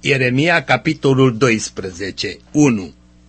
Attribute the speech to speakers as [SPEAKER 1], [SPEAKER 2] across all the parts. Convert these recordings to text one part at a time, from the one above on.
[SPEAKER 1] Ieremia, capitolul 12, 1.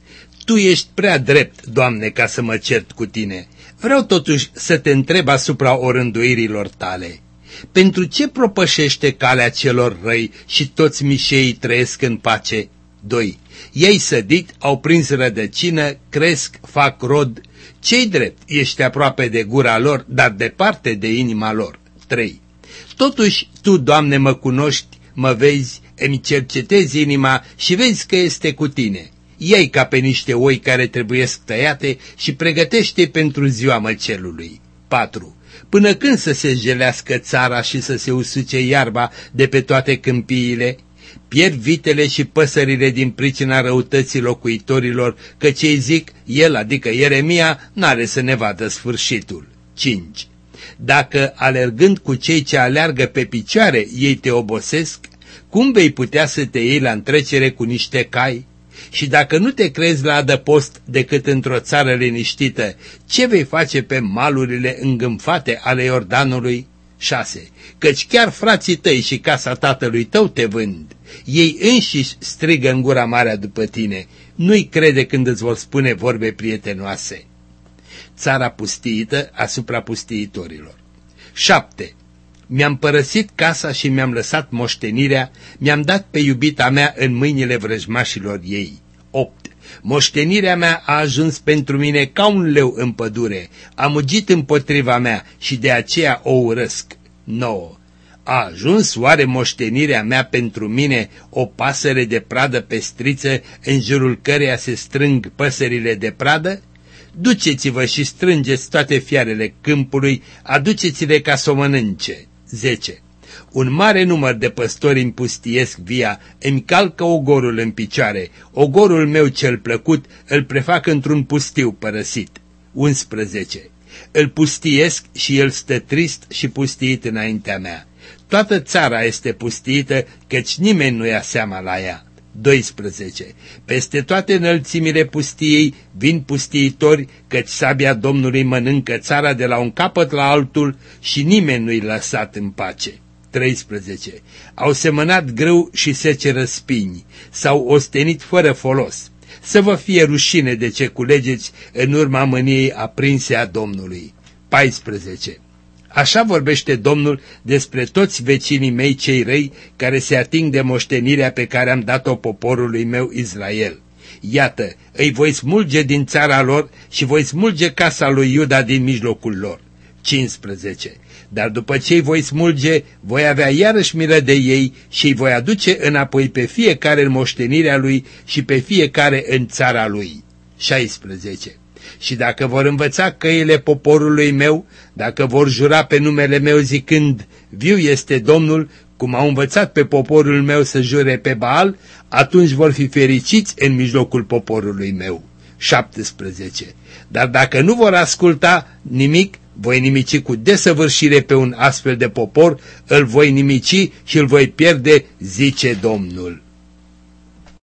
[SPEAKER 1] Tu ești prea drept, Doamne, ca să mă cert cu tine. Vreau totuși să te întreb asupra orânduirilor tale. Pentru ce propășește calea celor răi și toți mișeii trăiesc în pace? 2. Ei sădit, au prins rădăcină, cresc, fac rod. Ce-i drept? Ești aproape de gura lor, dar departe de inima lor. 3. Totuși, Tu, Doamne, mă cunoști, mă vezi, îmi cercetezi inima și vezi că este cu tine. Ia-i ca pe niște oi care trebuiesc tăiate și pregătește pentru ziua măcelului. 4. Până când să se jelească țara și să se usuce iarba de pe toate câmpiile? Pierd vitele și păsările din pricina răutății locuitorilor, că ce-i zic, el, adică Ieremia, n-are să ne vadă sfârșitul. 5. Dacă, alergând cu cei ce aleargă pe picioare, ei te obosesc, cum vei putea să te iei la întrecere cu niște cai? Și dacă nu te crezi la adăpost decât într-o țară liniștită, ce vei face pe malurile îngânfate ale Iordanului? 6. Căci chiar frații tăi și casa tatălui tău te vând. Ei înșiși strigă în gura marea după tine. Nu-i crede când îți vor spune vorbe prietenoase. Țara pustiită asupra pustiitorilor. 7. Mi-am părăsit casa și mi-am lăsat moștenirea, mi-am dat pe iubita mea în mâinile vrăjmașilor ei. 8. Moștenirea mea a ajuns pentru mine ca un leu în pădure, a mugit împotriva mea și de aceea o urăsc. 9. A ajuns oare moștenirea mea pentru mine o pasăre de pradă pestriță în jurul căreia se strâng păsările de pradă? Duceți-vă și strângeți toate fiarele câmpului, aduceți-le ca să o mănânce. 10. Un mare număr de păstori îmi pustiesc via, îmi calcă ogorul în picioare, ogorul meu cel plăcut îl prefac într-un pustiu părăsit. 11. Îl pustiesc și el stă trist și pustiit înaintea mea. Toată țara este pustiită, căci nimeni nu ia seama la ea. 12. Peste toate înălțimile pustiei vin pustiitori, căci sabia Domnului mănâncă țara de la un capăt la altul și nimeni nu-i lăsat în pace. 13. Au semănat grâu și seceră spini, s-au ostenit fără folos. Să vă fie rușine de ce culegeți în urma mâniei aprinse a Domnului. 14. Așa vorbește Domnul despre toți vecinii mei cei răi care se ating de moștenirea pe care am dat-o poporului meu Israel. Iată, îi voi smulge din țara lor și voi smulge casa lui Iuda din mijlocul lor. 15. Dar după ce îi voi smulge, voi avea iarăși milă de ei și îi voi aduce înapoi pe fiecare în moștenirea lui și pe fiecare în țara lui. 16. Și dacă vor învăța căile poporului meu, dacă vor jura pe numele meu zicând, viu este Domnul, cum au învățat pe poporul meu să jure pe Baal, atunci vor fi fericiți în mijlocul poporului meu. 17. Dar dacă nu vor asculta nimic, voi nimici cu desăvârșire pe un astfel de popor, îl voi nimici și îl voi pierde, zice Domnul.